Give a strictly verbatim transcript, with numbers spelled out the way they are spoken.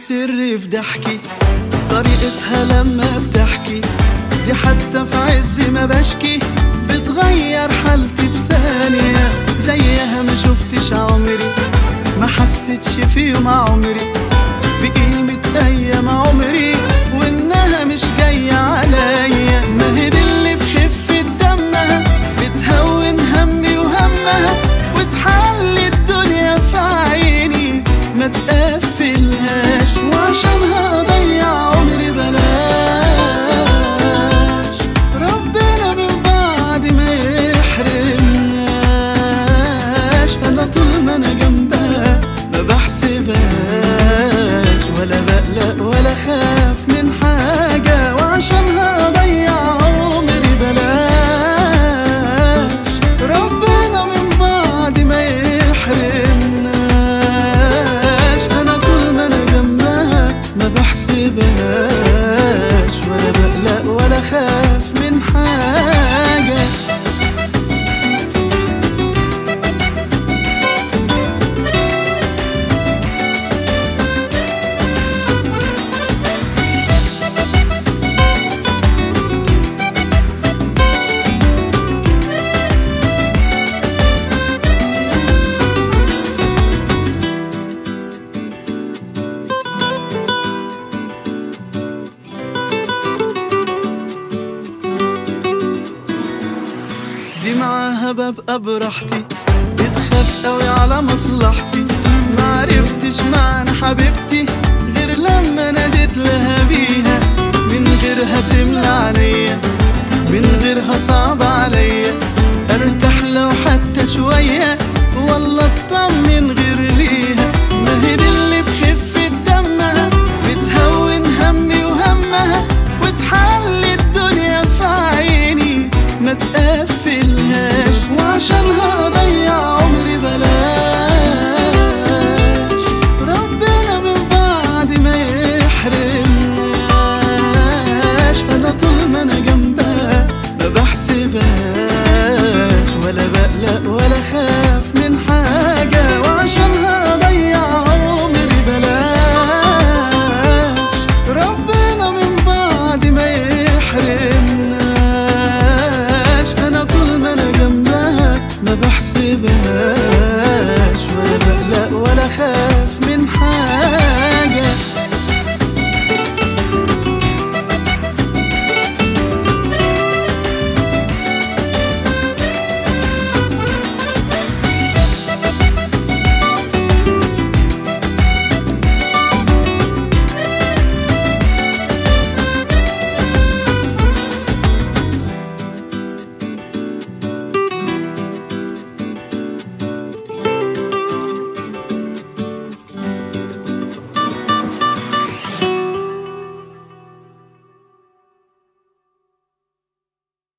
السر في ضحكي، طريقتها لما بتحكي دي حتى في عز ما بشكي بتغير حالتي في ثانية. زيها ما شفتش عمري، ما حسيتش في يوم عمري بقيمة أيام عمري، وإنها مش جاية عليا. ما هي دي اللي بخفة دمها بتهون همي وهمها وتحلي الدنيا في عيني ما تقفلهاش، وعشانها أضيع عمري بلاش. ربنا من بعد ما يحرمناش، أنا طول ما أنا جنبها ما بحسبهاش ولا بقلق ولا خاف من حاجة، وعشانها أضيع عمري بلاش. ربنا من بعد ما يحرمناش، أنا طول ما أنا جنبها ما بحسبهاش ولا بقلق ولا خاف من حاجة. دي معاها ببقى براحتي، بتخاف قوي على مصلحتي. معرفتش معنى حبيبتي غير لما ناديت لها بيها، من غيرها تملى عليا، من غيرها صعب عليا ارتاح لو حتى شوية والله اطمن غير ليها. ما هي دي اللي بخفة دمها بتهون همي وهمها وتحلي الدنيا في عيني ما تقفلهاش، وعشانها أضيع عمري بلاش. ربنا من بعد ما يحرمناش، أنا طول ما أنا جنبها ما بحسبهاش ولا بقلق ولا خاف من حاجة، وعشانها أضيع عمري بلاش. ربنا من بعد ما يحرمناش، أنا طول ما أنا جنبها ما بحسبهاش